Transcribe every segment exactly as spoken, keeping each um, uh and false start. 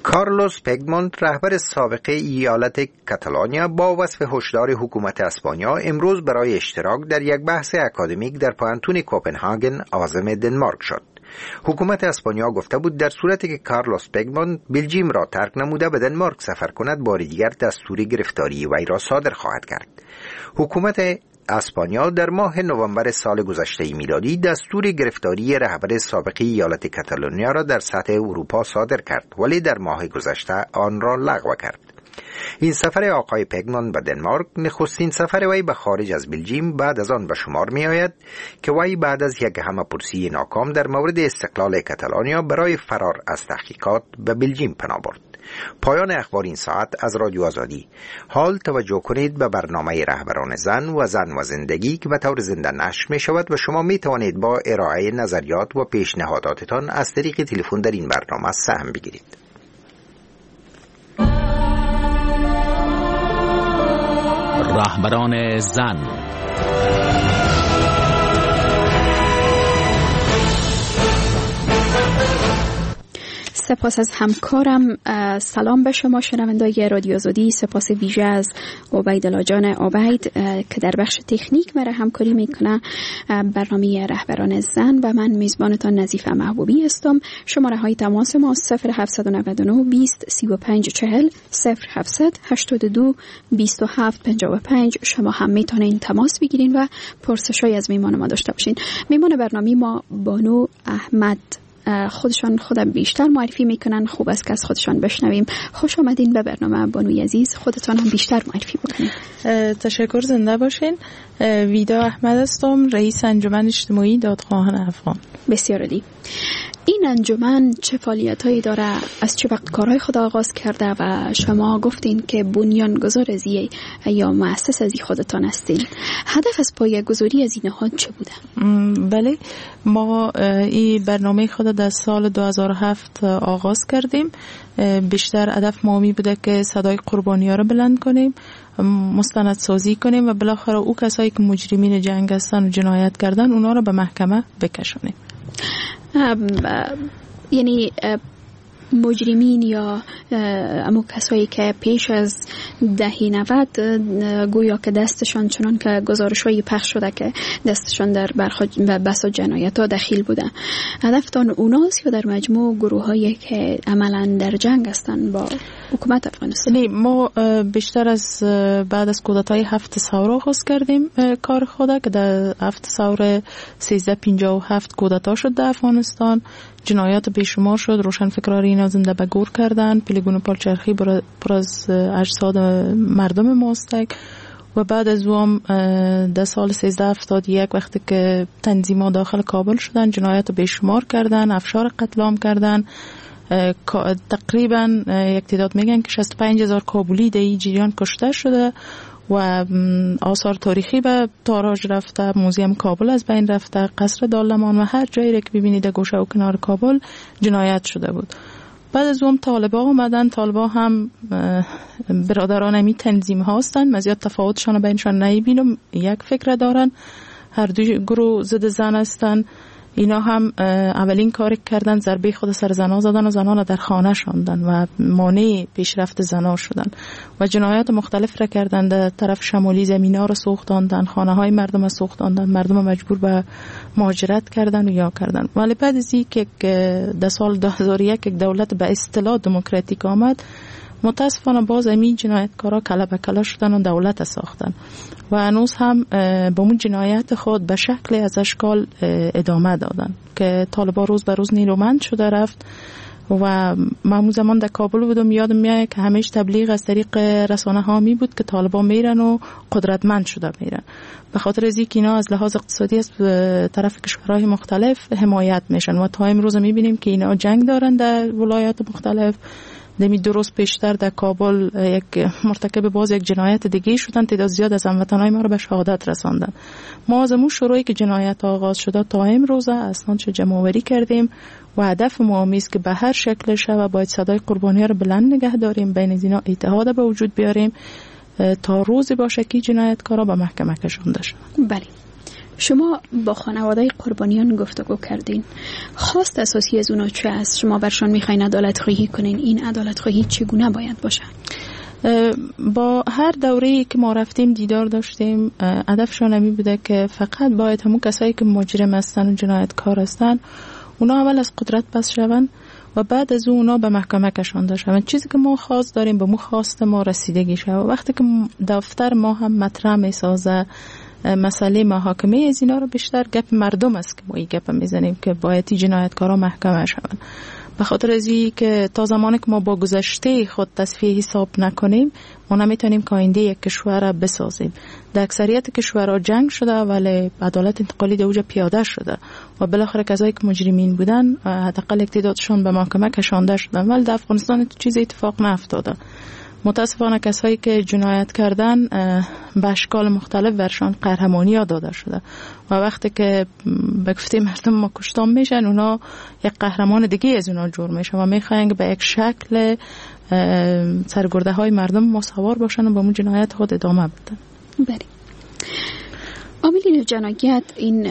کارلوس پیگمونت، رهبر سابق ایالت کاتالانیا، با وصف هشدار حکومت اسپانیا امروز برای اشتراک در یک بحث اکادمیک در پانتون کوپنهاگن عازم دنمارک شد. حکومت اسپانیا گفته بود در صورتی که کارلوس پیگمونت بلژیم را ترک نموده به دنمارک سفر کند، بار دیگر دستور گرفتاری وی را صادر خواهد کرد. حکومت اسپانیا در ماه نوامبر سال گذشته میلادی دستور گرفتاری رهبر سابق ایالت کاتالونیا را در سطح اروپا صادر کرد، ولی در ماه گذشته آن را لغو کرد. این سفر آقای پیگمونت به دنمارک نخستین سفر وی به خارج از بلژیم بعد از آن به شمار می آید که وی بعد از یک همه‌پرسی ناکام در مورد استقلال کاتالانیا برای فرار از تحقیقات به بلژیم پناه برد. پایان اخبار این ساعت از رادیو آزادی. حال توجه کنید به برنامه رهبران زن و زن و زندگی که به طور زنده نشر می شود و شما می توانید با ارائه نظریات و پیشنهاداتتان از طریق تلفن در این برنامه سهم بگیرید. رهبران زن. سپاس از همکارم. سلام به شما شنوندای رادیو آزادی. سپاس ویژه از عبیدالله جان عبید که در بخش تکنیک مرا همکاری میکنه. برنامه رهبران زن و من میزبانتان نظیفه محبوبی هستم. شماره های تماس ما صفر هفت نه نه بیست سی و پنج چهل صفر هفت هشتاد و دو بیست و هفت پنجاه و پنج. شما هم میتونین تماس بگیرین و پرسشای از میمان ما داشته باشین. میمان برنامه ما بانو احمد خودشان خودم بیشتر معرفی میکنن. خوب است که از خودشان بشنویم. خوش آمدین به برنامه بانوی عزیز. خودتان هم بیشتر معرفی بکنین. تشکر، زنده باشین. ویدا احمد هستم، رئیس انجمن اجتماعی دادخواهان افغان. بسیار عالی. این انجمن چه فعالیتایی داره؟ از چه وقت کارهای خود آغاز کرده؟ و شما گفتین که بنیانگذار از یا مؤسس از خودتان هستین. هدف از پایه‌گذاری از این نهاد چه بوده؟ بله، ما این برنامه خود در سال دو هزار و هفت آغاز کردیم. بیشتر هدف ما می بوده که صدای قربانی‌ها رو بلند کنیم، مستند سازی کنیم و بالاخره او کسایی که مجرمین جنگ هستن و جنایت کردن اونا رو به محکمه بکشونیم. یعنی مجرمین یا امو کسایی که پیش از دهه نود گویا که دستشان چنان که گزارش‌های پخش شده که دستشان در بسا جنایت ها دخیل بوده، هدفتان اوناست یا در مجموع گروه هایی که عملا در جنگ هستن با حکومت افغانستان؟ نه، ما بیشتر از بعد از کودتای هفت ساور آغاز کردیم کار خود که در هفت ساور سیزده پنجاه و هفت کودتا شد در افغانستان. جنایات بیشمار شد، روشنفکران اینا زنده به گور کردن، پیلگون پالچرخی پر از اجساد مردم ماستک. و بعد از اون در سال سیزده هفتاد و یک وقتی که تنظیم‌ها داخل کابل شدن، جنایات بیشمار کردن، افشار قتل عام کردن. تقریبا یک تعداد میگن که شصت و پنج هزار کابلی در این جریان کشته شده و آثار تاریخی به تاراج رفته، موزیم کابل از بین رفته، قصر دارلمان و هر جایی که ببینید گوشه و کنار کابل جنایت شده بود. بعد از اون طالبا اومدن. طالبا هم برادران امی تنظیم هستن، مزیاد تفاوتشان بینشان نمیبینم، یک فکر دارن، هر دو گروه ضد زن هستن. اینا هم اولین کار کردن ضربه خود سر زنا زدن و زنان در خانه شاندن و مانع پیشرفت زنا شدن و جنایات مختلف را کردن. در طرف شمالی زمینا را سوختاندن، خانه های مردم را سوختاندن، مردم مجبور به مهاجرت کردن و یا کردن. ولی بعد از اینکه در سال دو هزار و یک یک دولت به اصطلاح دموکراتیک آمد، متاسفانه باز همین جنایتکارا کله به کله شدن و دولت ساختن و هنوز هم با اون جنایت خود به شکل از اشکال ادامه دادن که طالبا روز به روز نیرومند شده رفت. و من اون زمان در کابل بودم، یادم میاد که همیش تبلیغ از طریق رسانه ها می بود که طالبا میرن و قدرتمند شده میرن. به خاطر از اینکه اینا از لحاظ اقتصادی از طرف کشورهای مختلف حمایت میشن و تا امروز میبینیم که اینا جنگ دارن در ولایات مختلف. دمی درست پیشتر در کابل یک مرتکب باز یک جنایت دیگه شدن، تعداد زیاد از هموطنای ما رو به شهادت رساندن. ما از اون شروعی که جنایت آغاز شده تا امروز اصلا چه جمع‌آوری کردیم و هدف ما است که به هر شکل شود باید صدای قربانی‌ها رو بلند نگه داریم، بین اینا اتحاد به وجود بیاریم تا روزی باشه که جنایتکارا به محکمه کشانده شن. بله، شما با خانواده قربانیان گفتگو کردین، خواست اساسی از اونا چه است؟ شما برشان میخواین عدالت خواهی کنین، این عدالت خواهی چگونه باید باشه؟ با هر دوره‌ای که ما رفتیم دیدار داشتیم، هدفشون همین بوده که فقط باید همون کسایی که مجرم هستن و جنایتکار هستن اونا اول از قدرت پس شون و بعد از اونا به محکمه کشانده شون. چیزی که ما خواست داریم به مو خواست ما رسیدگی شود. وقتی که دفتر ما هم مطرح میسازه مسئله محاکمه از اینا رو، بیشتر گپ مردم است که ما این گپ میزنیم که باید جنایتکارا محکمه شون. به خاطر از این که تا زمانی که ما با گذشته خود تصفیه حساب نکنیم ما نمیتونیم که آینده یک کشور را بسازیم. در اکثریت کشورها جنگ شده ولی عدالت انتقالی در اوجا پیاده شده و بالاخره کسایی که مجرمین بودن حداقل اقتدارشون به محکمه کشانده شدن، ولی در افغانستان چیز اتفاق نیفتاده. متاسفانه کسایی که جنایت کردن به اشکال مختلف ورشان قهرمانی ها داده شده و وقتی که به گفته مردم ما کشتام میشن اونا یک قهرمان دیگه از اونا جور میشن و میخواین به یک شکل سرگرده های مردم مساوار باشن و به اون جنایت خود ادامه بدن. بله. عاملین جنایت این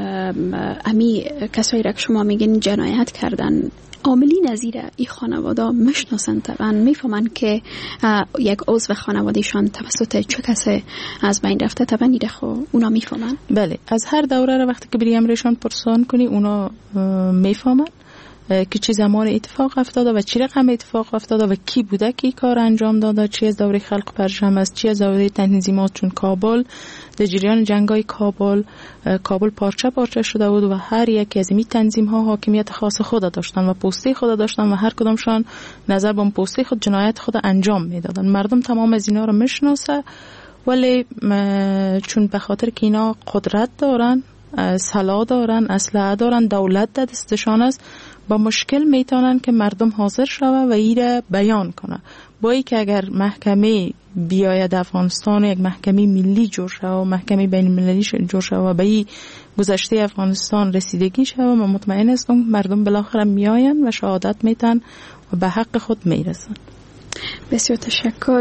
امی کسایی را که شما میگین جنایت کردن، عاملین از این خانواده مشناسن، طبعا میفهمن که یک عضو خانوادهشان توسط چه کسی از بین رفته، طبعا ایره خو اونا میفهمن. بله، از هر دوره را وقتی که بری امرشان پرسان کنی اونا میفهمن که چه زمان اتفاق افتاده و چه رقم اتفاق افتاده و کی بوده که کار انجام داده، چی از دوره خلق پرچم است، چی از دوره تنظیمات چون کابل در جریان جنگای کابل کابل پارچه پارچه شده بود و هر یک از این تنظیم ها حاکمیت خاص خود داشتن و پسته خود داشتن و هر کدامشان نظر به پسته خود جنایت خود انجام میدادن. مردم تمام از اینا رو میشناسه ولی چون به خاطر که اینا قدرت دارن، سلاح دارن، اسلحه دارن، دولت در دستشان است، با مشکل میتونن که مردم حاضر شوه و ایره بیان کنه. با ای که اگر محکمه بیاید افغانستان یک محکمه ملی جور شوه و محکمه بین المللی جور شوه و به این گذشته افغانستان رسیدگی شوه، من مطمئن هستم مردم بالاخره میاین و شهادت میتن و به حق خود میرسن. بسیار تشکر.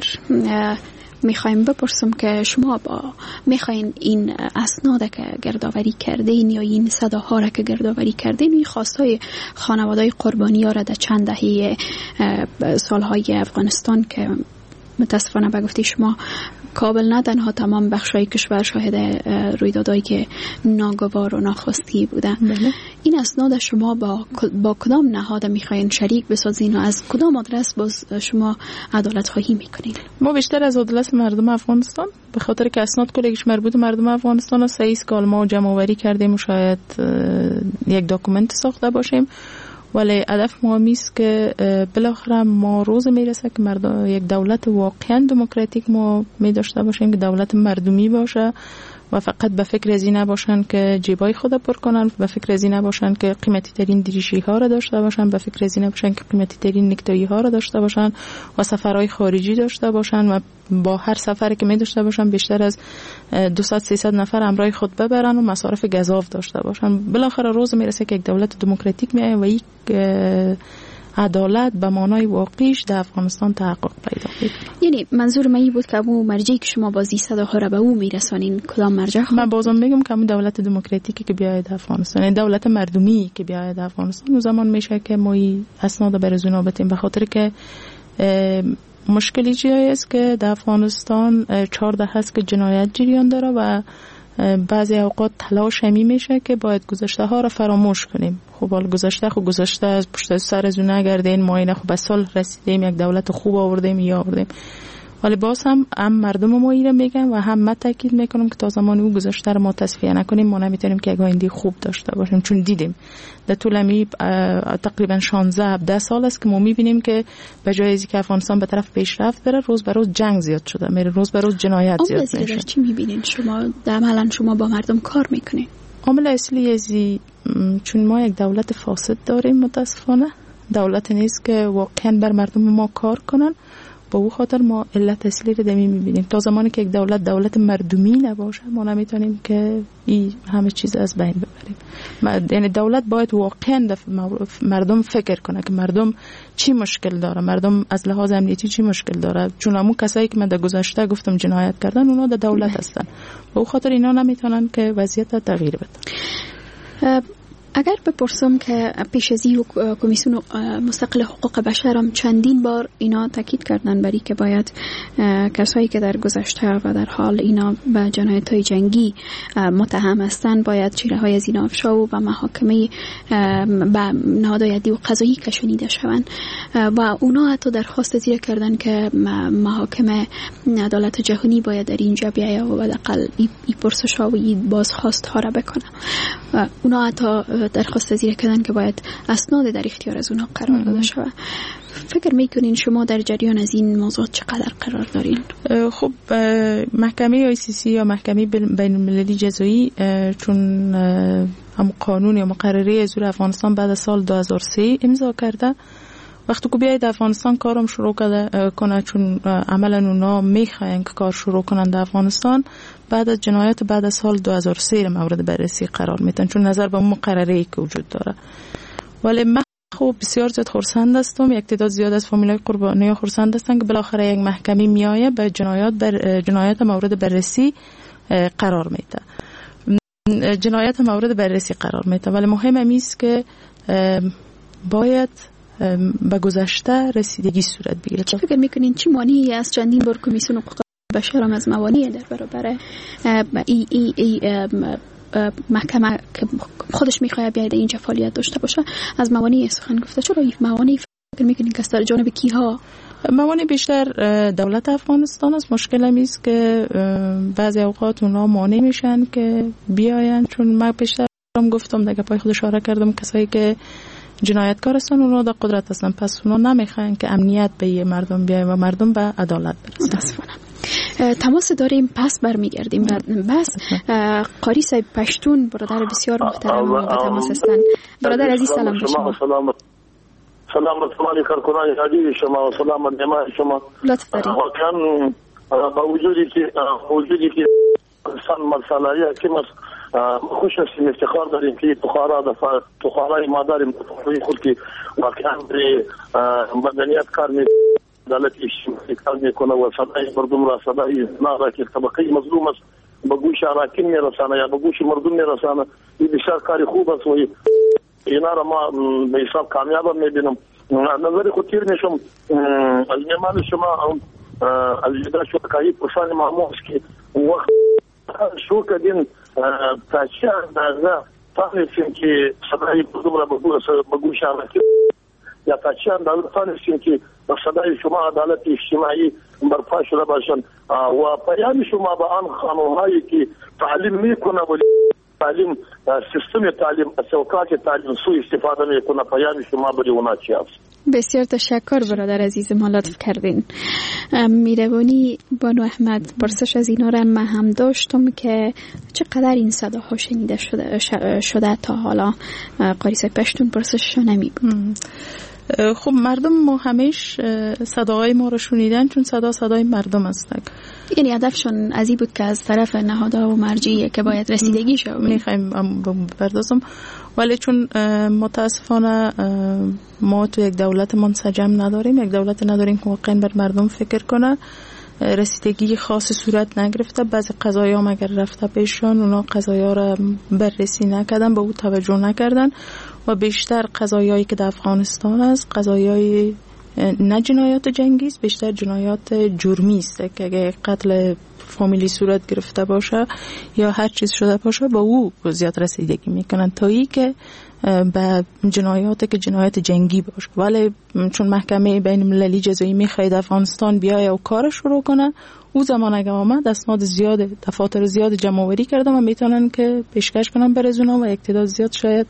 میخوایم بپرسم که شما با میخواین این اسناد که گردآوری کردین یا این صداها را که گردآوری کردین، این خواستای خانواده‌های قربانی ها را در چند دهه سالهای افغانستان که متاسفانه به گفته شما کابل نه تنها تمام بخشای کشور شاهد رویدادهایی که ناگوار و ناخواستی بوده، بله. این اسناد شما با با کدام نهاد میخواین شریک بسازین و از کدام آدرس باز شما عدالت خواهی میکنین؟ ما بیشتر از آدرس مردم افغانستان، به خاطر که اسناد کلش مربوط مردم افغانستان است. سه سال ما جمع آوری کردیم و شاید یک داکومنت ساخته باشیم، ولی هدف ما است که بالاخره ما روز میرسه که مردم یک دولت واقعا دموکراتیک ما می داشته باشیم که دولت مردمی باشه و فقط به فکر از این نباشن که جیبای خود پر کنن، به فکر از این نباشن که قیمتی ترین دریشی ها را داشته باشن، به فکر از این نباشن که قیمتی ترین نکتایی ها را داشته باشن و سفرهای خارجی داشته باشن و با هر سفری که می داشته باشن بیشتر از دویست سیصد نفر همراه خود ببرن و مصارف گزاف داشته باشن. بالاخره روز میرسه که یک دولت دموکراتیک میایه و یک عدالت به معنای واقعیش در افغانستان تحقق پیدا کنه. یعنی منظور من این بود که اون مرجعی که شما بازی صداها را به او میرسانین کدام مرجع؟ من بازم میگم که اون دولت دموکراتیکی که بیاید افغانستان، این دولت مردمی که بیاید افغانستان، اون زمان میشه که ما اسناد برزونا بتیم، به خاطر که مشکلی جایی است که در افغانستان چهارده هست که جنایت جریان داره و بعضی اوقات تلاش همی میشه که باید گذشته ها را فراموش کنیم. خب حال گذشته خب گذشته از پشت سر از اون نگردین، ما اینه خب به سال رسیدیم، یک دولت خوب آوردیم یا آوردیم، ولی باز هم هم مردم ما ایره میگن و هم من تاکید میکنم که تا زمانی او گذشته رو ما تصفیه نکنیم ما نمیتونیم که یک آینده خوب داشته باشیم. چون دیدیم در طول امی تقریبا شانزده هفده سال است که ما میبینیم که به جای از که افغانستان به طرف پیشرفت بره، روز به روز جنگ زیاد شده میره، روز به روز جنایت زیاد میشه. چی میبینین شما در عملا شما با مردم کار میکنین؟ عامل اصلی ازی چون ما یک دولت فاسد داریم، متاسفانه دولت نیست که واقعا بر مردم ما کار کنن. با او خاطر ما علت اصلی رو دمی میبینیم. تا زمانی که یک دولت دولت مردمی نباشه ما نمیتونیم که این همه چیز از بین ببریم. ببریم. یعنی دولت باید واقعا مردم فکر کنه که مردم چی مشکل داره، مردم از لحاظ امنیتی چی مشکل داره، چون همون کسایی که من در گذشته گفتم جنایت کردن اونا در دولت هستن، به خاطر اینا نمیتونن که وضعیت تغییر بده. اگر بپرسم که پیش از این کمیسیون مستقل حقوق بشر هم چندین بار اینا تاکید کردن بری که باید کسایی که در گذشته و در حال اینا به جنایت‌های جنگی متهم هستند باید چهره‌های از اینا افشا و به محاکمه به نهادهای عدلی و قضایی کشانیده شوند و اونا حتی درخواست زیر کردن که محاکمه عدالت جهانی باید در اینجا بیاید و حداقل این پرسش‌ها و این بازخواست‌ها را بکنه. اونا حتی درخواست زیر کردن که باید اسناد در اختیار از اونا قرار داده شود. فکر میکنین شما در جریان از این موضوع چقدر قرار دارین؟ خب محکمه آی سی سی یا محکمه بین المللی جزایی چون هم قانون یا مقرره حضور افغانستان بعد از سال دو هزار و سه امضا کرده، وقتی که بیاید افغانستان کارم شروع کنه چون عملا اونا میخواین که کار شروع کنن در افغانستان بعد از جنایت بعد از سال دو هزار و سه مورد بررسی قرار میتن چون نظر به اون مقرره‌ای که وجود داره. ولی من خب بسیار زیاد خرسند هستم، یک تعداد زیاد از فامیلای قربانی خرسند هستن که بالاخره یک محکمه میایه به جنایات بر جنایت مورد بررسی قرار میده، جنایت مورد بررسی قرار میده. ولی مهم است که باید به گذشته رسیدگی صورت بگیره. چه فکر میکنین چی مانعی از چندین بار کمیسیون حقوق بشر هم از موانع در برابر ای ای ای محکمه که خودش میخواد بیاید اینجا فعالیت داشته باشه از موانع سخن گفته؟ چرا این موانع فکر میکنین که از جانب کیها؟ موانع بیشتر دولت افغانستان است. مشکل هم است که بعضی اوقات اونا مانع میشن که بیاین، چون من بیشتر هم گفتم دیگه پای خود اشاره کردم کسایی که جنایتکار هستن اونا در قدرت هستن، پس اونا نمیخواین که امنیت به مردم بیاید و مردم به عدالت برسن. متاسفانه. تماس داریم، پس برمیگردیم. بس قاری صاحب پشتون برادر بسیار محترم و تماس هستن. برادر عزیز سلام به شما. سلام سلام شما کارکنان عزیز شما و سلام نعمت شما. لطف دارید. واقعا با وجودی که وجودی که انسان مرسلایی که مس خوش هستیم، افتخار داریم که بخارا دفعه بخارای ما داریم توی خود که واقعا به مدنیت کار می عدالت اجتماعی کار میکنه و صدای مردم را صدای نارا که طبقه مظلوم است به گوش اراکین میرسانه یا به گوش مردم میرسانه. این بسیار کاری خوب است و اینا را ما به حساب کامیاب میبینم. نظر خود تیر میشم از میمان شما از جدا شرکایی پرسان محمود که وقت شو کردین تا چه اندازه فهمیدیم که صدای مردم را به گوش اراکین یا تا چه اندازه فهمیدیم که با صدای شما عدالت اجتماعی برپا شده باشند و پیام شما به آن خانوهایی که تعلیم میکنه و تعلیم سیستم تعلیم سوکات تعلیم سو استفاده میکنه پیام شما به اونا چی است؟ بسیار تشکر برادر عزیز ما، لطف کردین. میروانی بانو احمد پرسش از اینا را من هم داشتم که چقدر این صداها شنیده شده شده تا حالا. قاری صاحب پشتون پرسششو نمیگم. خب مردم ما همیش صداهای ما رو شنیدن چون صدا صدای مردم هستن. یعنی هدفشون از این بود که از طرف نهادها و مرجعی که باید رسیدگی شد میخوایم بپردازم، ولی چون متاسفانه ما تو یک دولت منسجم نداریم، یک دولت نداریم که واقعا بر مردم فکر کنه، رسیدگی خاص صورت نگرفته. بعضی قضایا هم اگر رفته پیششون اونا قضایا را بررسی نکردن، به او توجه نکردن و بیشتر قضایایی که در افغانستان است قضایای نه جنایات جنگی است، بیشتر جنایات جرمی است که اگه قتل فامیلی صورت گرفته باشه یا هر چیز شده باشه با او زیاد رسیدگی میکنن تا ای که به جنایاتی که جنایات جنگی باشه. ولی چون محکمه بین المللی جزایی میخواهد افغانستان بیایه و کار شروع کنه، او زمان اگه آمد اسناد زیاد دفاتر زیاد جمع آوری کردن و میتونن که پیشکش کنن برای اونا و اقتدار زیاد شاید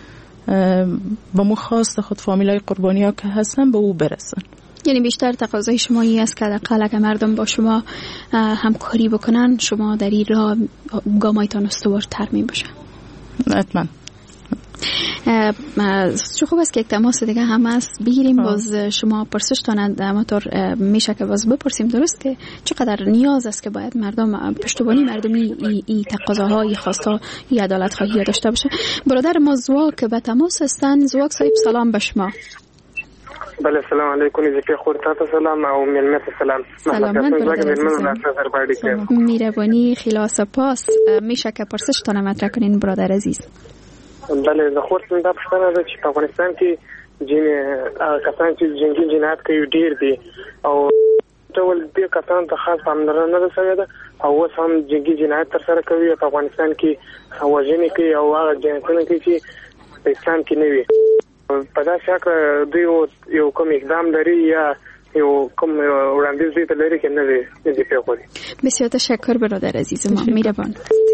با مو خواست خود فامیلای قربانی ها که هستن به او برسن. یعنی بیشتر تقاضای شما این است که حداقل اگه مردم با شما همکاری بکنن شما در این راه گامایتان استوار ترمیم باشه. حتما. چه خوب است که یک تماس دیگه هم هست بگیریم. باز شما پرسشتان همطور میشه که باز بپرسیم درست که چقدر نیاز است که باید مردم پشتیبانی مردمی ای, ای تقاضاهای خواستا ای عدالت خواهی داشته باشه. برادر ما زواک به تماس هستن. زواک صاحب سلام به شما. بله سلام علیکم. زکی خودتا سلام او ملمت سلام. سلامت برادر. میربانی خیلی سپاس. میشه که پرسشتان مطرح کنین برادر عزیز. بله د خورتن د پښتنه د چې په افغانستان کې جن کسان چې جنگي جنایت کوي ډیر دي او ټول دې کسان ته خاص پاملرنه نه شوې ده او اوس هم جنگي جنایت تر سره کوي په افغانستان کې وژنې کوي او هغه جنایتونه کوي چې په اسلام کې نه وي. په دا شکل دوی یو کوم اقدام لري یا یو کوم وړاندیز دوی ته لري کې نه دی دې پیښوري. بسیار تشکر برادر عزیز ما. میربان.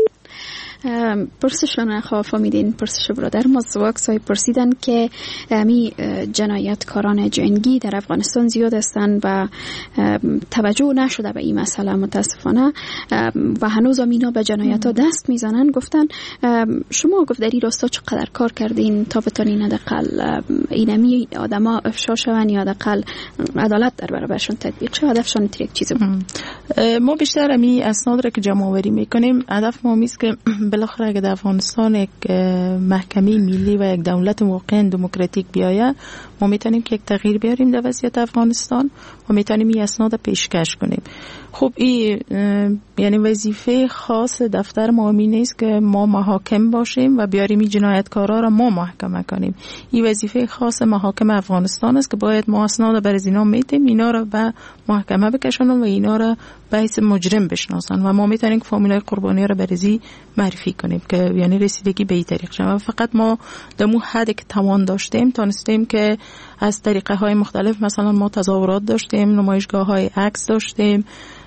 پرسشان خواه فهمیدین پرسش برادر ما زواک صاحب پرسیدن که می جنایتکاران جنگی در افغانستان زیاد هستند و توجه نشده به این مسئله متاسفانه و هنوز هم اینا به جنایت ها دست میزنن. گفتن شما گفت در این راستا چقدر کار کردین تا بتانین حداقل اینمی آدما افشا شون یا حداقل عدالت در برابرشون تطبیق شه؟ هدفشان یک چیز بود. ما بیشتر می اسناد را که جمع آوری میکنیم هدف ما میست که بالاخره اگه در افغانستان یک محکمه ملی و یک دولت واقعا دموکراتیک بیاید ما میتونیم که یک تغییر بیاریم در وضعیت افغانستان و میتونیم این اسناد پیشکش کنیم. خب این یعنی وظیفه خاص دفتر ما نیست که ما محاکم باشیم و بیاریم این جنایتکارا را ما محکمه کنیم. این وظیفه خاص محاکم افغانستان است که باید ما اسناد بر از اینا میتیم اینا را به محکمه بکشونن و اینا را به حیث مجرم بشناسن و ما میتونیم که فامیلای قربانی را برزی معرفی کنیم که یعنی رسیدگی به این طریق شد. فقط ما در مو حدی که توان داشتیم تونستیم که از طریقه های مختلف مثلا ما تظاهرات داشتیم، نمایشگاه های عکس داشتیم،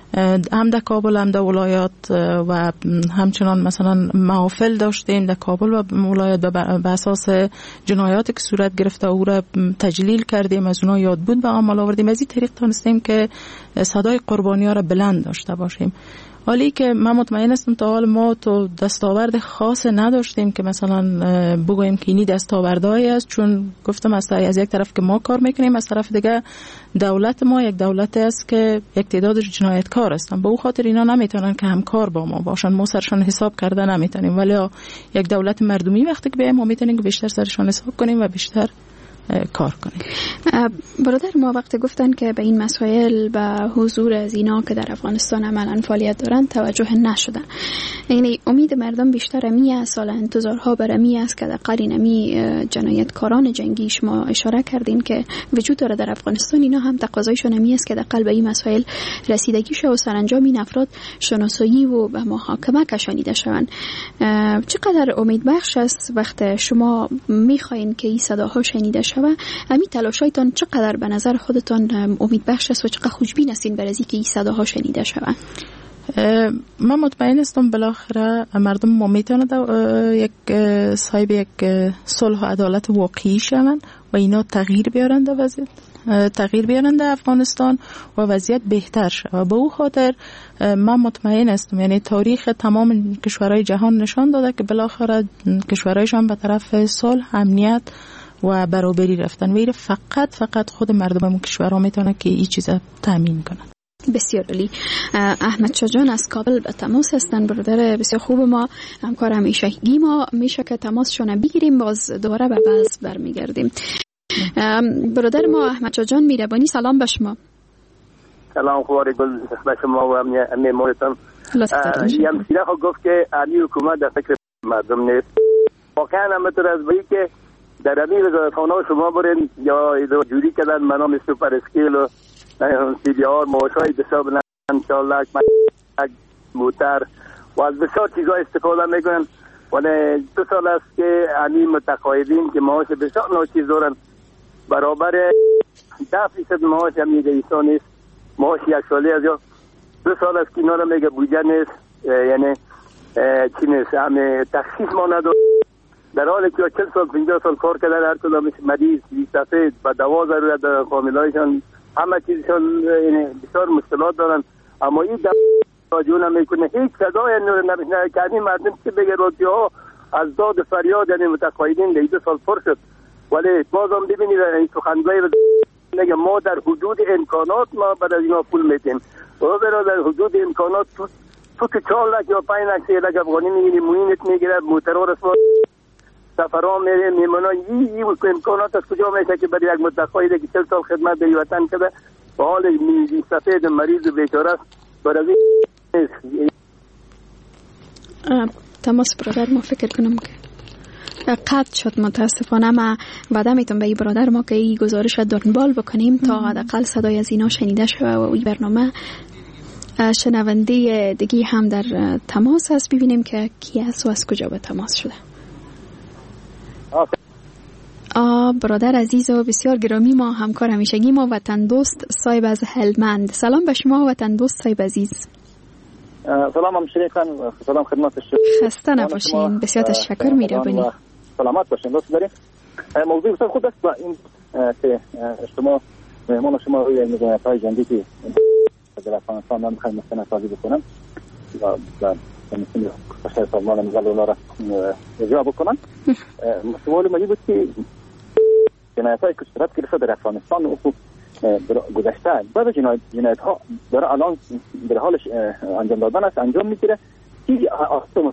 هم در کابل هم در ولایات و همچنان مثلا محافل داشتیم در کابل و ولایات به اساس جنایاتی که صورت گرفته او را تجلیل کردیم، از اونها یاد بود و عمل آوردیم. از این طریق تونستیم که صدای قربانی ها را بلند داشته باشیم. حالی که من مطمئن هستم تا حال ما تو دستاورد خاص نداشتیم که مثلا بگوییم که اینی دستاوردهایی است، چون گفتم از از یک طرف که ما کار میکنیم، از طرف دیگه دولت ما یک دولت است که یک تعداد جنایتکار هستن، به او خاطر اینا نمیتونن که همکار با ما باشن، ما سرشان حساب کرده نمیتونیم، ولی یک دولت مردمی وقتی که بیایم ما میتونیم که بیشتر سرشان حساب کنیم و بیشتر کار کنیم. برادر ما وقت گفتن که به این مسائل به حضور از اینا که در افغانستان عملا فعالیت دارن توجه نشده، یعنی امید مردم بیشتر امی است، سال انتظارها بر امی است که در قرین امی جنایتکاران جنگی شما اشاره کردین که وجود داره در افغانستان، اینا هم تقاضایشون امی است که در قلب این مسائل رسیدگی شه و سرانجام این افراد شناسایی و به محاکمه کشانیده شوند. چقدر امید بخش است وقت شما میخواین که این صداها شنیده شه و همین تلاشایتان چقدر به نظر خودتان امید بخش است و چقدر خوشبین هستین برای اینکه این صداها شنیده شوند؟ من مطمئن هستم بالاخره مردم ما میتونند یک صاحب یک صلح و عدالت واقعی شوند و اینا تغییر بیارن در وضعیت تغییر بیارن در افغانستان و وضعیت بهتر شه. و به او خاطر من مطمئن هستم، یعنی تاریخ تمام کشورهای جهان نشان داده که بالاخره کشورهایشان به طرف صلح، امنیت و برابری رفتن و فقط فقط خود مردم اون کشورها میتونه که این چیزا تامین کنن. بسیار عالی. احمد شاه جان از کابل به تماس هستن، برادر بسیار خوب ما، همکار همیشگی ما، میشه که تماسشون بگیریم باز دوباره به بحث برمیگردیم. برادر ما احمد شاه جان میربانی سلام به شما. سلام خواری گل به شما و امی مورتان. یم سیره خود گفت که امی حکومت در فکر مردم نیست. واقعا هم تو از بایی که در امی وزارتخانه شما برین یا جوری کردن منام سوپر اسکیل و سی بی آر معاشای بسیار بلند چالک موتر و از بسیار چیزا استفاده میکنن، ولی دو سال است که امی متقاعدین که معاش بسیار ناچیز دارن، برابر ده فیصد معاش امی رئیسا نیست، معاش یک سالی از یا دو سال است که اینا رو میگه بودجه نیست، یعنی چی نیست، همه تخصیص ما نداره، در حالی که چهل سال پنجاه سال کار کردن، هر کدامش مریض سفید و دوا ضرورت دارن، فامیلایشان همه چیزشان یعنی بسیار مشکلات دارن، اما این توجه نمیکنه، هیچ صدای نمیشنوه که این مردم چه بگه رادیوها از داد فریاد یعنی متقاعدین در دو سال پر شد، ولی بازم ببینید این سخنگوی میگه ما در حدود امکانات ما برای اینا پول میدیم. و برادر حدود امکانات تو تو که چهار لک یا پنج لک سه لک افغانی میگیری، موینت میگیره، موترها رسوا سفرها میره، میمونا یی یی امکانات از کجا میشه که برای یک متقاعد که چهل سال خدمت به وطن کرده به حال میزی سفید مریض و بیچاره است. برای تماس برادر ما فکر کنم که قطع شد متاسفانه. ما وعده میتونم به این برادر ما که این گزارش دنبال بکنیم تا حداقل صدای از اینا شنیده شده و این برنامه شنونده دیگه هم در تماس هست. ببینیم که کی است و از کجا به تماس شده. آ برادر عزیز و بسیار گرامی ما، همکار همیشگی ما، وطن دوست صاحب از هلمند. سلام به شما وطن دوست صاحب عزیز. سلام همشیرین خان، سلام خدمت شما. خسته نباشین، بسیار تشکر می‌کنیم. سلامت باشین. دوست داریم موضوع بسیار خوب است و این که شما مهمان شما روی نگاه‌های جنگی در افغانستان من می‌خوام مستندسازی بکنم و مثل کشور سازمان ملل اونا را اجرا بکنم. سوال من بود که جنایت‌هایی که صورت گرفته در افغانستان و گذشته بعد جنایت جنایت‌ها داره الان در حالش انجام دادن است، انجام میگیره که اصلا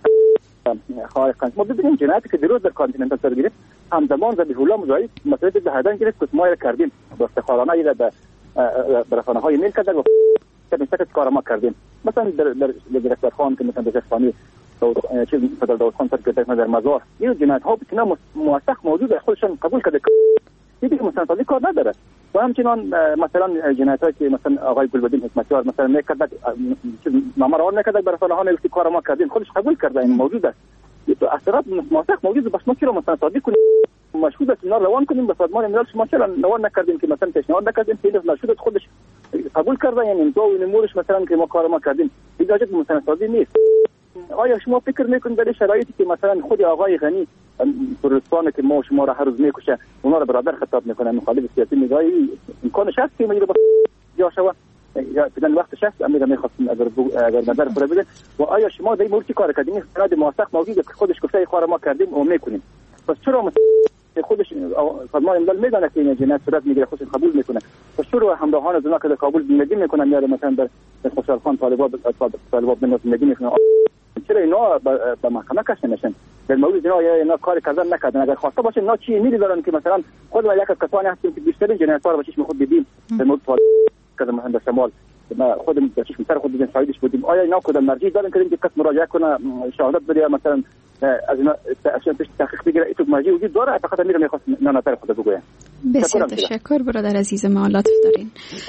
خارق ما ببینیم جنایتی که دیروز در کانتیننتال صورت گرفت همزمان زبیح الله مجاهد مسئله به هدن گرفت که ما کردیم با استخبارانه ایره به رسانه‌های میل کردن و مثل کار ما کردیم. مثلا در در در خان که مثلا در اسپانی چیز فدرال داوود خان سر در مزار این جنایت‌ها بتونه موثق موجود خودشون قبول کرده دیگه مثلا سازی کار نداره. و همچنان مثلا جنایت‌هایی که مثلا آقای گلبدین حکمتیار مثلا میکرد نامه روان میکرد برای رسانه‌ها میگفت کار ما کردیم، خودش قبول کرده این موجود است. تو اثرات موثق موجود بس ما چرا مثلا سازی کنیم مشهود است اینا روان کنیم به سازمان ملل شما چرا روان نکردیم که مثلا پیشنهاد نکردیم که مشهود خودش قبول کرده یعنی دو نمورش مثلا که ما کار ما کردیم اجازه مثلا سازی نیست. آیا شما فکر میکنید در شرایطی که مثلا خود آقای غنی پروسپانه که ما شما را هر روز میکشه اونا را برادر خطاب میکنه مخالف سیاسی میگه امکانش هست که میره جا شوه یا بدن وقتش هست امیر میخواستیم اگر اگر نظر پر بده و آیا شما در این مورد کار کردین استناد موثق موجود که خودش گفته کار ما کردیم و میکنیم پس چرا مثلا خودش فرمان ملل میدونه که این جنایت صورت میگیره خودش قبول میکنه پس چرا همراهان از اونها که در کابل زندگی میکنن یا مثلا در خوشحال خان طالبان طالبان به زندگی میکنن چرا اینا به محکمه کشته نشن در مورد اینا یا اینا کار کردن نکردن اگر خواسته باشه اینا چی می‌دارن که مثلا خود ما یک از کسانی هستیم که بیشترین جنایت‌ها رو با چشم خود دیدیم در مورد که مثلا در شمال ما خودمون با چشم سر خود دیدیم شاهدش بودیم. آیا اینا کدام مرجعی دارن که کس مراجعه کنه شهادت بده مثلا از اینا اشیاء تحقیق بگیره ایتو مرجعی وجود داره فقط امیر می‌خواست اینا نظر خود بگویم. بسیار تشکر برادر عزیز ما، لطف دارین.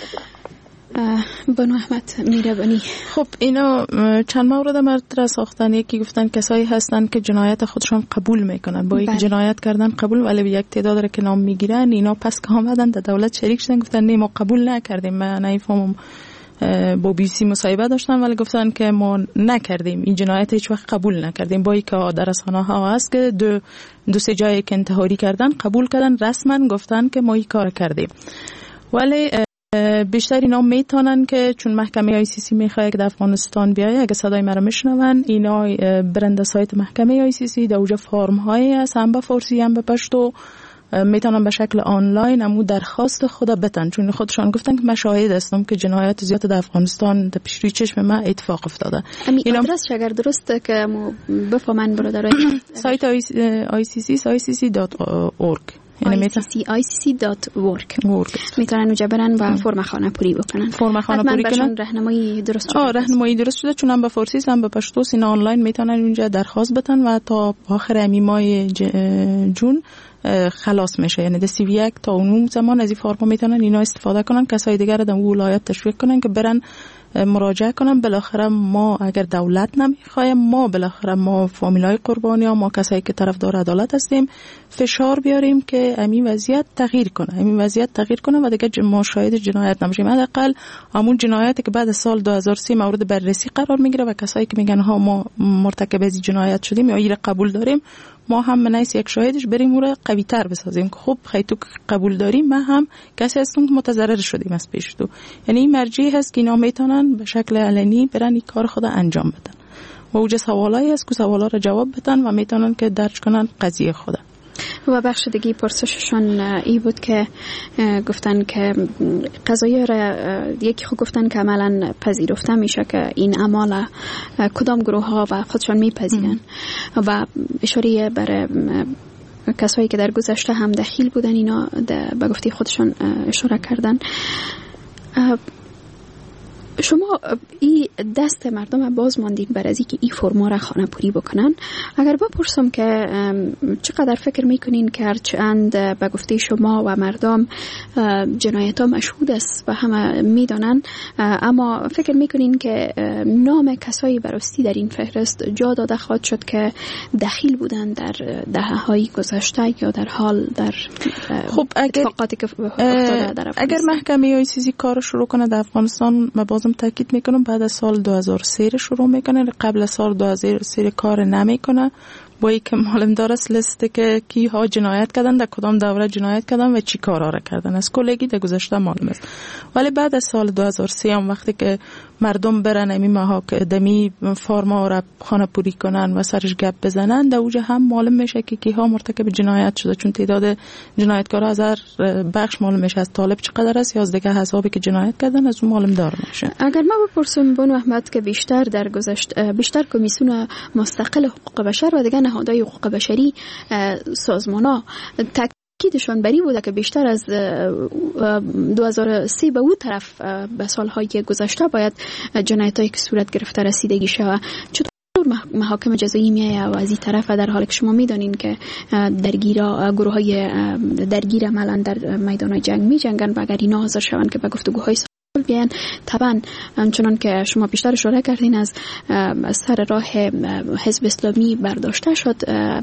بانو احمد میربانی. خب اینا چند مورد مطرح ساختن. یکی گفتن کسایی هستن که جنایت خودشون قبول میکنن با اینکه جنایت کردن قبول ولی به یک تعداد را که نام میگیرن اینا پس که آمدن در دولت شریک شدن گفتن نه ما قبول نکردیم. من نمیفهمم با بی سی مصاحبه داشتن ولی گفتن که ما نکردیم این جنایت هیچ وقت قبول نکردیم با اینکه در رسانه‌ها هست که دو دو سه جایی که انتحاری کردن قبول کردن رسما گفتن که ما این کار کردیم. ولی بیشتر اینا میتونن که چون محکمه آی سی سی میخواد که در افغانستان بیایه اگه صدای مرا میشنون اینا برنده سایت محکمه آی سی سی در اوجه فرم هایی هست هم به فارسی هم به پشتو میتونن به شکل آنلاین امو درخواست خود بتن چون خودشان گفتن که من شاهد هستم که جنایت زیاد در افغانستان در پیش روی چشم من اتفاق افتاده. این آدرس اگر درسته که بفهمن برادرای سایت آی سی سی آی سی سی دات اورگ آی سی سی آی سی سی دات ورک میتونن اونجا برن و فرم خانه پوری بکنن. فرم خانه پوری کنن. راهنمایی درست شده. آه راهنمایی درست شده چون هم به فارسی هم به پشتو اینا آنلاین میتونن اونجا درخواست بدن و تا آخر همین ماه جون خلاص میشه. یعنی در سی وی یک تا اون زمان از این فرم میتونن اینا استفاده کنن کسای دیگر در ولایت تشویق کنن که برن مراجعه کنم. بالاخره ما اگر دولت نمیخوایم ما بالاخره ما فامیلای قربانی ها ما کسایی که طرفدار عدالت هستیم فشار بیاریم که همین وضعیت تغییر کنه همین وضعیت تغییر کنه و دیگه ما شاهد جنایت نمیشیم. حداقل همون جنایتی که بعد سال دو هزار و سه مورد بررسی قرار میگیره و کسایی که میگن ها ما مرتکب از جنایت شدیم یا این قبول داریم ما هم منیس یک شاهدش بریم اون رو قوی تر بسازیم که خب خیلی تو قبول داریم ما هم کسی هستیم که متضرر شدیم از پیش تو. یعنی این مرجعی هست که اینا میتونن به شکل علنی برن این کار خود انجام بدن. و اوجه سوالایی است که سوالا را جواب بدن و میتونن که درج کنن قضیه خود. و بخش دیگه پرسششان ای بود که گفتن که قضایی را یکی خود گفتن که عملا پذیرفته میشه که این اعمال کدام گروه ها و خودشان میپذیرن و اشاره برای کسایی که در گذشته هم دخیل بودن اینا به گفته خودشان اشاره کردن. شما این دست مردم باز ماندین بر از اینکه این فرما را خانه پوری بکنن. اگر بپرسم که چقدر فکر میکنین که هرچند به گفته شما و مردم جنایت ها مشهود است و همه میدانن، اما فکر میکنین که نام کسایی براستی در این فهرست جا داده خواهد شد که دخیل بودن در دهه های گذشته یا در حال در خب اگر اتفاقاتی که افتاده در اگر محکمه آی سی سی کار شروع کنه در افغانستان، بازم تاکید میکنم بعد از سال دو هزار و سه شروع میکنه، قبل از سال دو هزار و سه کار نمیکنه. با ای که معلوم دارست لیست که کی ها جنایت کردن، در کدام دوره جنایت کردن و چی کارا را کردن از کلگی در گذشته معلوم است. ولی بعد از سال دو هزار و سه هم وقتی که مردم برن امی ماها که دمی فرما را خانه پوری کنن و سرش گپ بزنن، در اوجه هم معلوم میشه که کی ها مرتکب جنایت شده، چون تعداد جنایتکارا از هر بخش معلوم میشه، از طالب چقدر است یا از دیگه حسابی که جنایت کردن از اون معلوم دار میشه. اگر ما بپرسم بانو احمد که بیشتر در گذشته بیشتر کمیسیون مستقل حقوق بشر و دیگه نهادهای حقوق بشری سازمان‌ها تاکیدشان بری بوده که بیشتر از دو هزار و سه به اون طرف به سالهای گذشته باید جنایتایی که صورت گرفته رسیدگی شود. چطور محاکم جزایی میایه و از این طرف در حالی که شما میدانین که درگیرا گروه های درگیر عملا در میدان جنگ می جنگن و اگر اینا حاضر شوند که به گفتگوهای بیان، طبعا همچنان که شما بیشتر اشاره کردین از سر راه حزب اسلامی برداشته شد،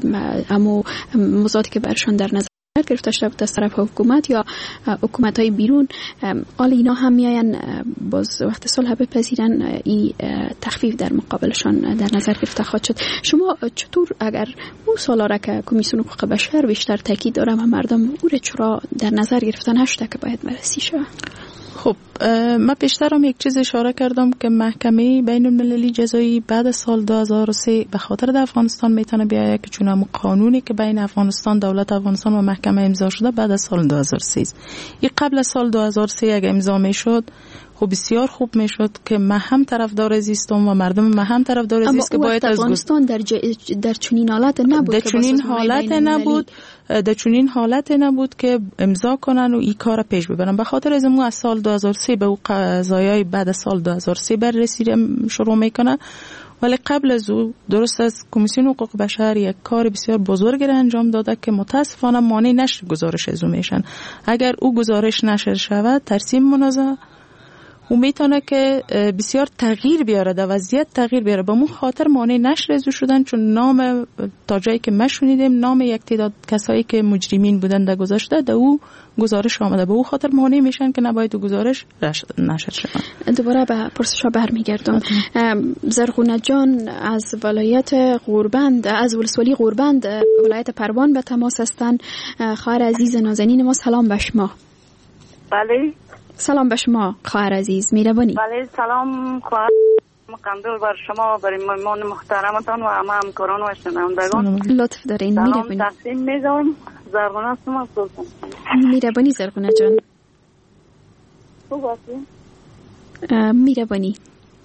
اما موضوعاتی که برشان در نظر گرفته شده بود از طرف حکومت یا حکومت های بیرون، آل اینا هم میاین باز وقت صلح بپذیرن، این تخفیف در مقابلشان در نظر گرفته خواهد شد. شما چطور اگر اون سالا را که کمیسیون حقوق بشر بیشتر تاکید دارم و مردم او را چرا در نظر گرفته نشده که باید بررسی شود؟ خب من پیشترم یک چیز اشاره کردم که محکمه بین المللی جزایی بعد از سال دو هزار و سه به خاطر در افغانستان میتونه بیاید که چون هم قانونی که بین افغانستان دولت افغانستان و محکمه امضا شده بعد از سال دو هزار و سه این قبل از سال دو هزار و سه اگه امضا میشد خب بسیار خوب میشد که من هم طرفدار زیستم و مردم من هم طرفدار زیست که باید از افغانستان در ج... در چنین حالت نبود، در چنین حالت نبود در چنین حالت نبود که امضا کنن و این کار پیش ببرن. به خاطر از ما از سال دو هزار و سه به قضایای بعد از سال دو هزار و سه بررسی شروع میکنه. ولی قبل از او درست از کمیسیون حقوق بشر یک کار بسیار بزرگ را انجام داده که متاسفانه مانع نشر گزارش از او میشن. اگر او گزارش نشر شود ترسیم منازعه او میتونه که بسیار تغییر بیاره، در وضعیت تغییر بیاره. با مون خاطر مانع نشر ازو شدن، چون نام تا جایی که ما شنیدیم نام یک تعداد کسایی که مجرمین بودن در گذشته در او گزارش آمده، به او خاطر مانع میشن که نباید گزارش نشر شود. دوباره به پرسشا برمیگردم. زرغونه جان از ولایت غوربند، از ولسوالی غوربند ولایت پروان به تماس هستند. خواهر عزیز نازنین ما، سلام به شما. بله سلام به شما خواهر عزیز، میربانی. بله سلام خواهر، مقدم بر شما، بر مهمان محترمتان و همه همکاران و شنوندگان لطف دارین. میربانی. سلام تقدیم می‌کنم. زرغونه هستم. میربانی زرغونه جان. خوب هستین؟ میربانی.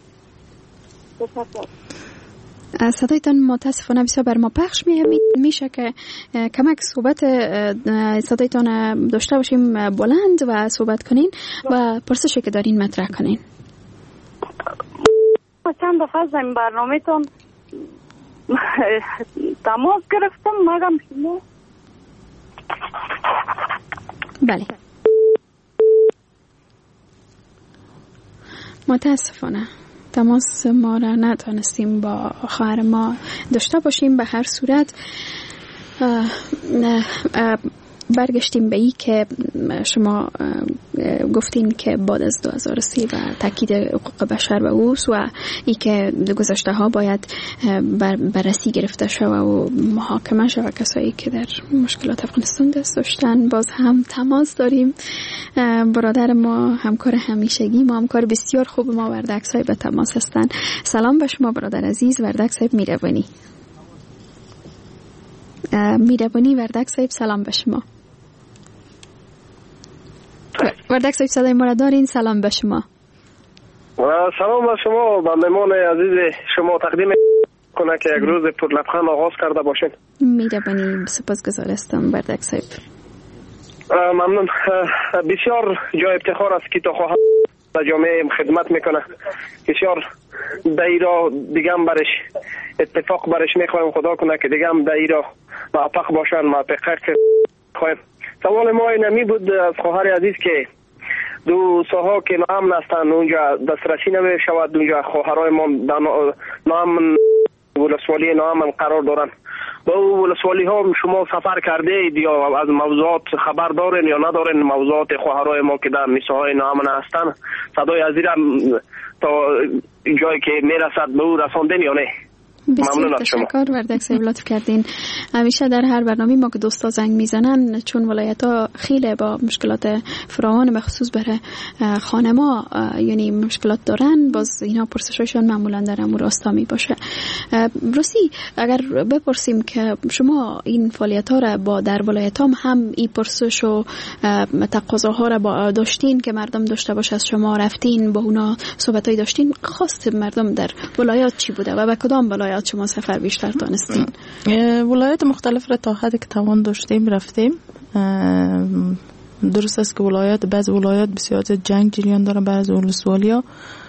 صدایتان متاسفانه بسیار بر ما پخش میشه که کمک صحبت صدایتان داشته باشیم بلند و صحبت کنین و پرسشی که دارین مطرح کنین. چند دفعه از این برنامه تان تماس گرفتم مگم شما. بله متاسفانه تماس ما را نتونستیم با خواهر ما داشته باشیم. به هر صورت اه اه اه برگشتیم به ای که شما گفتین که بعد از دو هزار و سه و تاکید حقوق بشر به اوست و ای که گذشته ها باید بر بررسی گرفته شود و محاکمه شود کسایی که در مشکلات افغانستان دست داشتن. باز هم تماس داریم برادر ما، همکار همیشگی ما، همکار بسیار خوب ما وردک صاحب به تماس هستن. سلام به شما برادر عزیز وردک صاحب میربانی. میربانی وردک صاحب سلام به شما. وردک صاحب صدای ما را دارین؟ سلام به شما. سلام به شما، به مهمان عزیز شما تقدیم کنه که یک روز پر لبخند آغاز کرده باشین. میربانی سپاسگزار هستم وردک صاحب. ممنون. بسیار جای افتخار است که تا خواهد جامعه خدمت میکنه. بسیار دایره دیگه هم برش اتفاق برش میخوایم خدا کنه که دیگه هم دایره موفق باشن، موفق خواهیم. سوال ما اینمی بود از خواهر عزیز که دو ساها که نام هستند اونجا دسترسی نمی شود، اونجا خواهرای ما نام ولسوالی نام قرار دارن. با ولسوالی ها شما سفر کرده اید یا از موضوعات خبر دارین یا ندارین؟ موضوعات خواهرای ما که در میساهای نام هستند صدای عزیز تا جایی که میرسد به او رساندین یا نه؟ بسیار تشکر وردک صاحب، لطف کردین. همیشه در هر برنامه ما که دوستا زنگ میزنن، چون ولایت ها خیلی با مشکلات فراوان به خصوص برای خانما یعنی مشکلات دارن، باز اینا پرسشاشون معمولا در امور راستا می باشه. روسی اگر بپرسیم که شما این فعالیت ها را با در ولایت هم هم این پرسش و تقاضاها را با داشتین که مردم داشته باشه، از شما رفتین با اونا صحبتایی داشتین، خواست مردم در ولایات چی بوده و به کدام ولایت شما سفر بیشتر دانستین؟ ولایت مختلف را تا حدی که توان داشتیم رفتیم. درست است که ولایت بعض ولایت بسیار جنگ جریان داره، بعض ولسوالیا،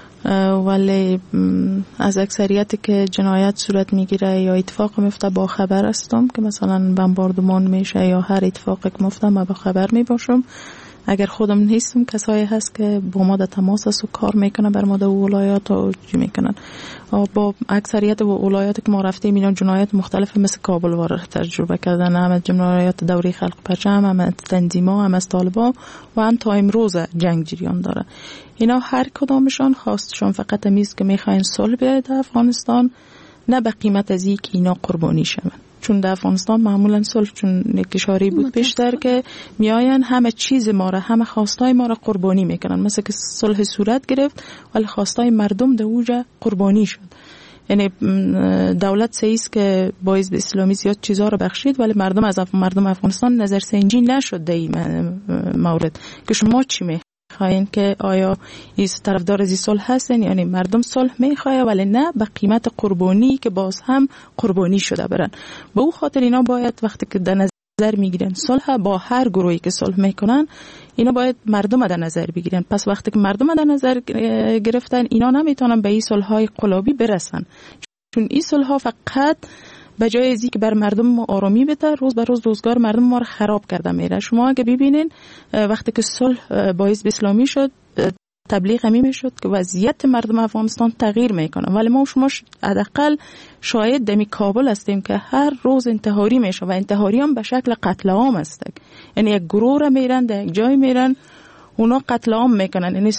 ولی از اکثریتی که جنایت صورت میگیره یا اتفاق میفته با خبر هستم که مثلا بمباردمان میشه یا هر اتفاقی که میفته ما با خبر میباشم. اگر خودم نیستم کسایی هست که با ما در تماس است و کار میکنه بر ما در ولایات و چی میکنن. با اکثریت ولایات که ما رفتیم اینا جنایت مختلف مثل کابل وارد تجربه کردن، هم از جنایت دوره خلق پرچم، هم از تنظیما، هم از طالبان و هم تا امروز جنگ جریان داره. اینا هر کدامشان خواستشون فقط میز که میخواین صلح بیاید در افغانستان، نه به قیمت از اینکه اینا قربانی شون. چون در افغانستان معمولا صلح چون یک کشوری بود پیشتر که میآین همه چیز ما را، همه خواستای ما را قربانی میکنن. مثلا که صلح صورت گرفت ولی خواستای مردم در اوجا قربانی شد. یعنی دولت سیست که با حزب اسلامی زیاد چیزها را بخشید ولی مردم از اف... مردم افغانستان نظر سنجی نشد در این مورد که شما چی می خواهین که آیا این طرفدار از صلح هستن؟ یعنی مردم صلح میخواه ولی نه به قیمت قربانی که باز هم قربانی شده برن. به او خاطر اینا باید وقتی که در نظر میگیرن صلح با هر گروهی که صلح میکنن اینا باید مردم در نظر بگیرن. پس وقتی که مردم در نظر گرفتن اینا نمیتونن به این صلح‌های قلابی برسن، چون این صلح‌ها فقط به جای ازی که بر مردم آرامی بده روز به روز روزگار مردم ما رو خراب کرده میره. شما اگه ببینین وقتی که صلح با حزب اسلامی شد تبلیغ همی میشد که وضعیت مردم افغانستان تغییر میکنه، ولی ما شما حداقل شاهد دمی کابل هستیم که هر روز انتحاری میشه و انتحاری هم به شکل قتل عام است. یعنی یک گروه را میرن در یک جای میرن اونا قتل عام میکنن. یعنی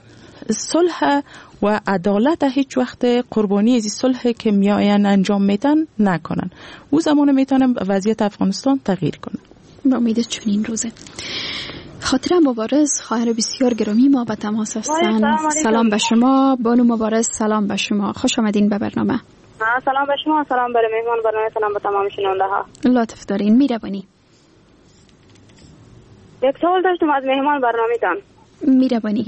صلح و عدالت هیچ وقت قربانی از صلح که میآین انجام میدن نکنن. او زمان میتونن وضعیت افغانستان تغییر کنه. با امید چنین روزه. خاطره مبارز خواهر بسیار گرامی ما به تماس هستن. سلام به شما بانو مبارز، سلام به شما، خوش آمدین به برنامه. سلام به شما، سلام برای مهمان برنامه، سلام به تمام شنونده ها. لطف دارین، میربانی. یک سوال داشتم از مهمان برنامه تان. میربانی.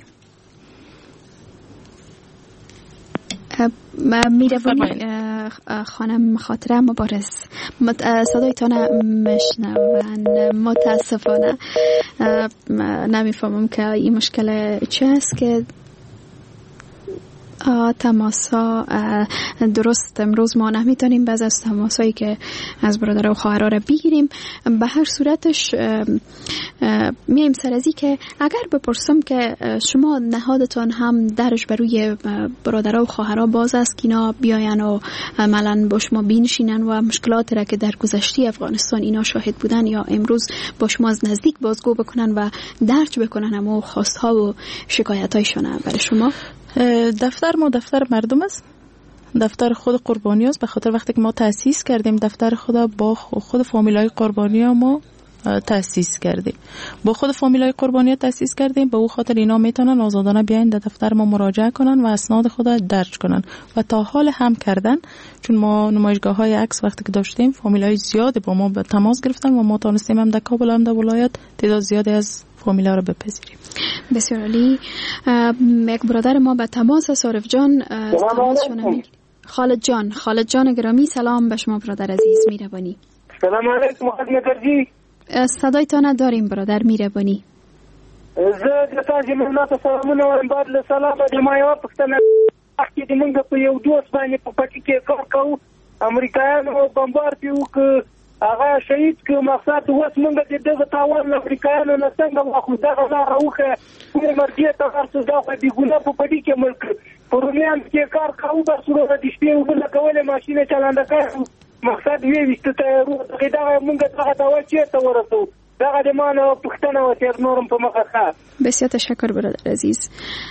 میربانی خانم خاطره مبارز، صدایتان مشنون. متاسفانه نمیفهمم که این مشکل چه است که تماس ها درست امروز ما نمیتونیم بعض از تماس هایی که از برادر و خواهرها را بگیریم. به هر صورتش میم سرازی که اگر بپرسم که شما نهادتان هم درش بروی برادر و خواهرها باز است که اینا بیاین و عملا با شما بینشینن و مشکلات را که در گذشته افغانستان اینا شاهد بودن یا امروز با شما از نزدیک بازگو بکنن و درج بکنن اما خواست ها و شکایت هایشون برای شما؟ دفتر ما دفتر مردم است، دفتر خود قربانی است. به خاطر وقتی که ما تأسیس کردیم دفتر خود با خود فامیلای قربانی ها ما تأسیس کردیم، با خود فامیلای قربانی ها تأسیس کردیم. به او خاطر اینا میتونن آزادانه بیاین در دفتر ما مراجعه کنن و اسناد خود درج کنن و تا حال هم کردن، چون ما نمایشگاه های عکس وقتی که داشتیم فامیلای زیاد با ما به تماس گرفتن و ما تونستیم هم در کابل هم در ولایت تعداد زیادی از فامیلا رو بپذیریم. بسیار عالی. یک برادر ما به تماس است، عارف جان تماسشون میگیریم. خالد جان، خالد جان گرامی سلام به شما برادر عزیز، میربانی. سلام علیکم خدمت درجی. صدای تا نداریم برادر میربانی. زه د تاسو مهمت سلامونه وایم. بعد له سلام د ما یو پښتنه وخت کې موږ په یو دوست باندې په پټي کې کار کوو، امریکایانو بمبار پیو ک هغه شهید که مقصد اوس موږ د دغه تاوان امریکایانو نه څنګه واخلو. دغه لاره وښیه کومې مرګې ته هر څه دا خو بې ګناه په پټي کې ملک په رومیان کې کار کوو، بس ورو د شپې اوبه لګولې ماشین یې چلنده کړو، مقصد ویې ویسته تیارو دغې دغه موږ دغه دوا چېرته ورسوو. دغه د ما نه پوښتنه وه تېر نورم په مخه ښه. بسیار تشکر برادر عزیز.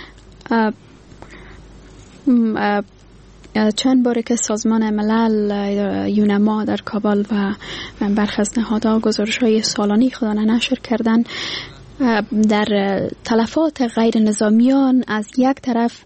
چند باره که سازمان ملل یونما در کابل و برخی از نهادها گزارش‌های سالانه خود را نشر کردند، در تلفات غیر نظامیان از یک طرف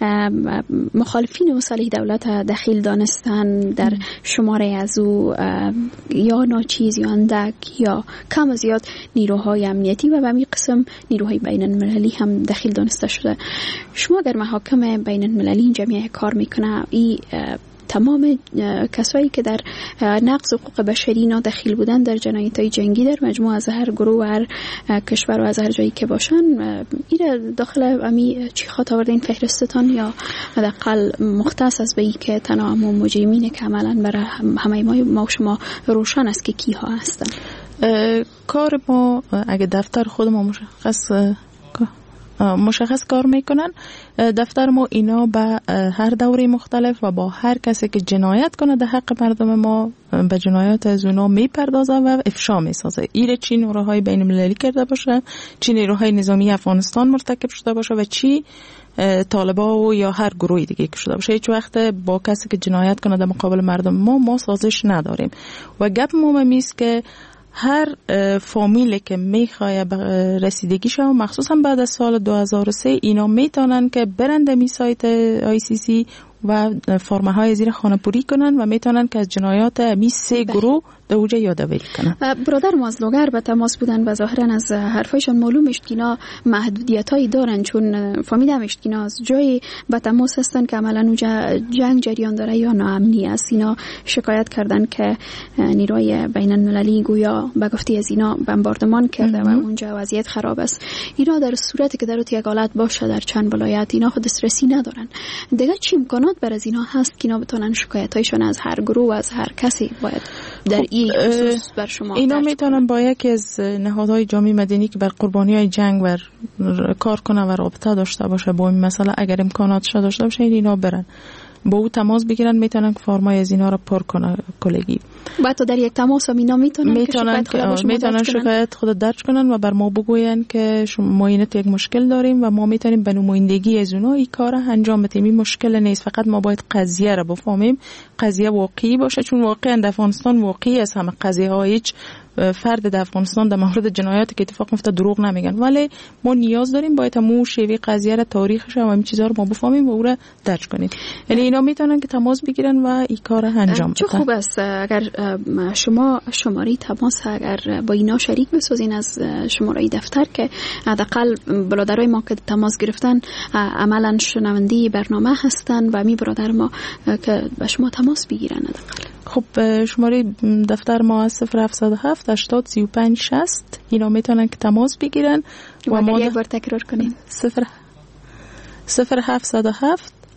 مخالفین مصالح دولت دخیل دانستن در شماره از او یا ناچیز یا اندک یا کم و زیاد نیروهای امنیتی و به همین قسم نیروهای بین المللی هم دخیل دانسته شده. شما در محاکم بین المللی این جمعیه کار میکنه، این تمام کسایی که در نقض حقوق بشری اینا دخیل بودن در جنایت‌های جنگی در مجموعه از هر گروه و هر کشور و از هر جایی که باشن، این داخل امی چی خاطر آورده این فهرستتان یا حداقل مختص است به این که تنها همون مجرمینه که عملاً برای همه ما ما شما روشن است که کیها هستن؟ کار ما اگه دفتر خود ما مشخص مشخص کار میکنن، دفتر ما اینا به هر دوره مختلف و با هر کسی که جنایت کنه در حق مردم ما به جنایات از اونا میپردازه و افشا میسازه. ایره چی نیروهای بین المللی کرده باشه، چی نیروهای نظامی افغانستان مرتکب شده باشه و چی طالبا و یا هر گروهی دیگه که شده باشه، هیچ وقت با کسی که جنایت کنه در مقابل مردم ما ما سازش نداریم. و گپ ما میست که هر فامیلی که میخواه رسیدگی شد مخصوصا بعد از سال دو هزار و سه اینا میتونن که برند می سایت آی سی سی و فرمه های زیر خانه پوری کنن و میتونن که از جنایات می سه گروه در اوجه یادآوری کنن. برادر مازلوگر به تماس بودن و ظاهرا از حرفایشان معلوم است که اینا محدودیت هایی دارن، چون فهمیدم است که اینا از جای به تماس هستن که عملا اونجا جنگ جریان داره یا ناامنی است. اینا شکایت کردن که نیروی بین المللی گویا به گفته از اینا بمباردمان کرده و اونجا وضعیت خراب است. اینا در صورتی که در یک حالت باشه در چند ولایت اینا خود دسترسی ندارن. دیگه چی امکانات بر از اینا هست که اینا بتونن شکایتایشون از هر گروه و از هر کسی باید در این خصوص بر شما اینا میتونن با یکی از نهادهای جامعه مدنی که بر قربانیای جنگ و کار کنه و رابطه داشته باشه با این مسئله، اگر امکاناتش داشته باشه اینا برن با او تماس بگیرن، میتونن که فرمای از اینا را پر کنه کلگی. بعد تو در یک تماس هم اینا میتونن میتونن که میتونن شکایت خود درج کنن و بر ما بگوین که ما اینه یک مشکل داریم و ما میتونیم به نمایندگی از اونها این کار انجام بدیم. این مشکل نیست، فقط ما باید قضیه را بفهمیم، قضیه واقعی باشه، چون واقعا در افغانستان واقعی است همه قضیه ها. هیچ فرد در افغانستان در مورد جنایاتی که اتفاق میفته دروغ نمیگن، ولی ما نیاز داریم باید همون شیوه قضیه را، تاریخش و این چیزا رو ما بفهمیم و او را درج کنیم. یعنی اینا میتونن که تماس بگیرن و این کار انجام بدن. چه خوب است اگر شما شماره تماس اگر با اینا شریک بسازین از شماره دفتر که حداقل برادرای ما که تماس گرفتن عملاً شنونده برنامه هستن و می برادر ما که با شما تماس بگیرن حداقل. خب شماره دفتر ما صفر هفت هفت هشتاد سی و پنج شصت اینا میتونن که تماس بگیرن و ما یک بار تکرار کنیم. صفر صفر هفت هفت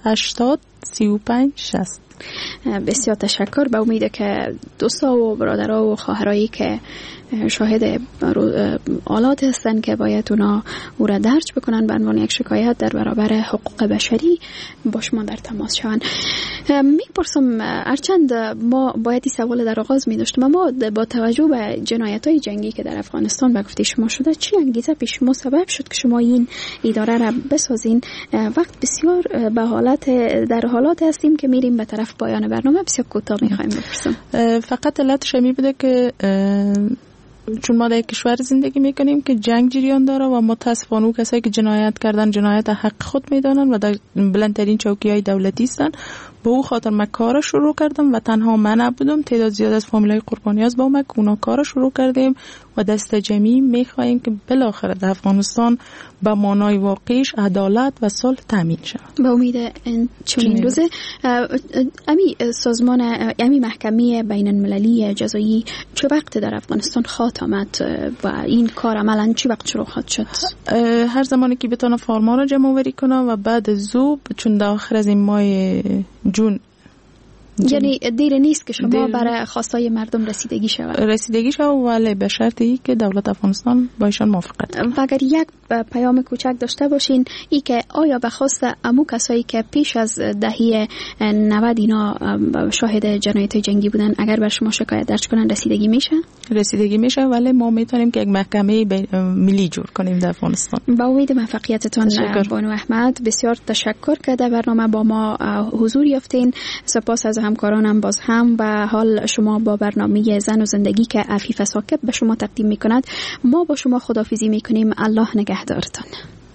هشتاد سی و پنج شصت. بسیار تشکر. به امید که دوستا و برادرها و خواهرایی که شاهد آلات هستن که باید اونا او را درج بکنن به عنوان یک شکایت در برابر حقوق بشری با شما در تماس شوند. میپرسم هرچند ما باید این سوال در آغاز می داشتیم، اما با توجه به جنایت های جنگی که در افغانستان به گفته شما شده، چی انگیزه پیش شما سبب شد که شما این اداره را بسازین؟ وقت بسیار به حالت در حالات هستیم که میریم به طرف پایان برنامه. بسیار کوتاه میخوایم بپرسم. فقط علتش می بوده که چون ما در کشور زندگی میکنیم که جنگ جریان داره و متاسفانه کسایی که جنایت کردن جنایت حق خود میدانن و در بلندترین چوکی های دولتی هستن. به او خاطر من کار شروع کردم و تنها من نبودم، تعداد زیاد از فامیلای قربانی از با ما که اونا کار شروع کردیم و دست جمعی میخوایم که بالاخره در افغانستان به معنای واقعیش عدالت و صلح تامین شود. به امید چون این روزه امی سازمان امی محکمه بین المللی جزایی چه وقت در افغانستان خاتمت و این کار عملا چه وقت شروع خواهد شد؟ هر زمانی که بتونه فرمان را جمع آوری کنه و بعد زوب چون در آخر از این ماه جون، یعنی دیر نیست که شما برای خواستای مردم رسیدگی شود رسیدگی شود ولی به شرطی که دولت افغانستان با ایشان موافقت. و اگر یک پیام کوچک داشته باشین ای که آیا به خواست امو کسایی که پیش از دهه نود اینا شاهد جنایت جنگی بودن اگر بر شما شکایت درج کنن رسیدگی میشه؟ رسیدگی میشه ولی ما میتونیم که یک محکمه ملی جور کنیم در افغانستان. با امید موفقیتتان بانو احمد. بسیار تشکر که در برنامه با ما حضور یافتین. سپاس از همکارانم باز هم و حال شما با برنامه زن و زندگی که عفیف ثاقب به شما تقدیم میکند. ما با شما خداحافظی میکنیم. الله نگهدارتان.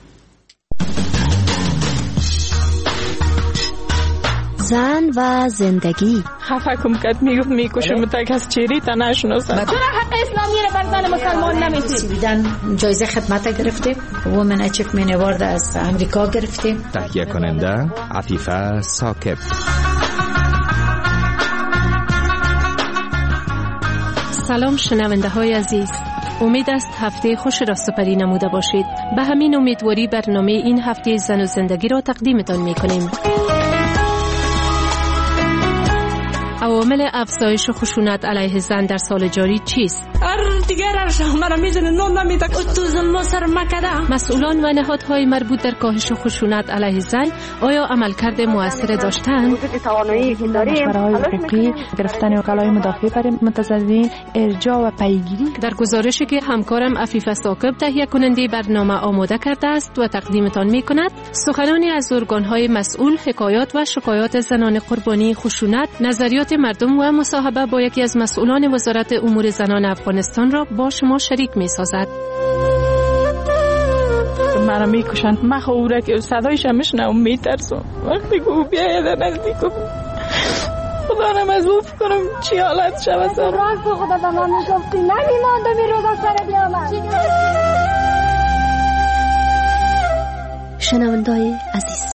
زن و زندگی. خفه کم کد میگفت میکشم تک از چیری تا نشناسم. چرا حق اسلامی رو بر زن مسلمان نمیتیم؟ سویدن جایزه خدمت گرفتیم. وومن اچیومنت اوارد از امریکا گرفتیم. تهیه کننده عفیفه ثاقب. سلام شنونده های عزیز، امید است هفته خوش را سپری نموده باشید. به همین امیدواری برنامه این هفته زن و زندگی را تقدیمتان می کنیم. عوامل افزایش خشونت علیه زن در سال جاری چیست؟ هر دیگر ارشا مرا میزنه نون نمیده تو ظلم سر مکده. مسئولان و نهادهای مربوط در کاهش خشونت علیه زن آیا عملکرد موثر داشتند؟ توانایی که داریم مشوره‌های حقوقی، گرفتن وکلای مدافع برای متضررین، ارجاع و پیگیری. در گزارشی که همکارم عفیفه ثاقب تهیه کننده برنامه آماده کرده است و تقدیمتان می‌کند، سخنانی از ارگان‌های مسئول، حکایات و شکایات زنان قربانی خشونت، نظریات مردم و مصاحبه با یکی از مسئولان وزارت امور زنان افغانستان را با شما شریک می‌سازد. مرا میکشن، من خوره که صدایش هم میشنم میترسم. وقتی که او بیاید در نزدیکم خدا نمزوف کنم چی حالت شود سر راز تو خدا به ما میگفتی نمیماندم این روزا سر بیامد. شنوندای عزیز،